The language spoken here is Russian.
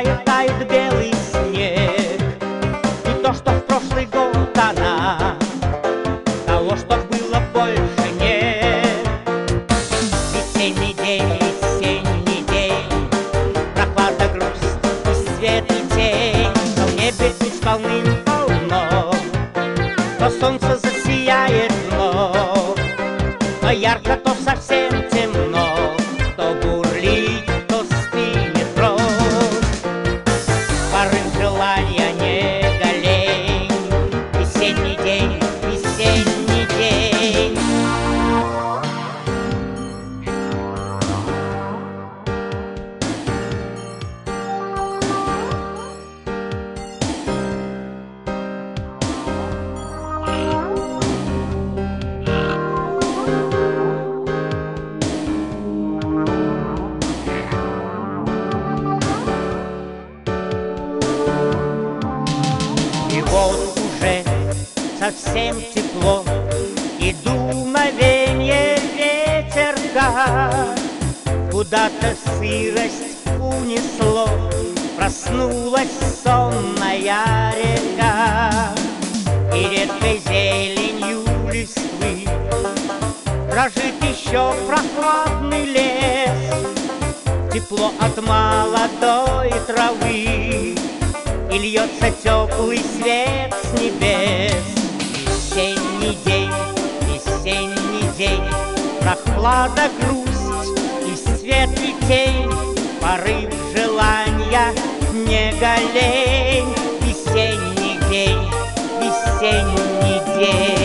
тает, тает белый снег. И то, что в прошлый год она, того, что было больше нет. Весенний день, прохлада, грусть и свет и тень. Но в небе тучь полным-полно, то солнце засияет вновь, то ярко, то совсем темно, то бурлит, то стынет кровь. Порыв желания не голей, весенний день, весенний день. И вот уже совсем тепло, и дуновенье ветерка куда-то сырость унесло. Проснулась сонная река, и редкой зеленью листвы дрожит еще прохладный лес. Тепло от молодой травы, и льется теплый свет с небес. Весенний день, прохлада, грусть и свет и тень, порыв желания не голень. Весенний день, весенний день.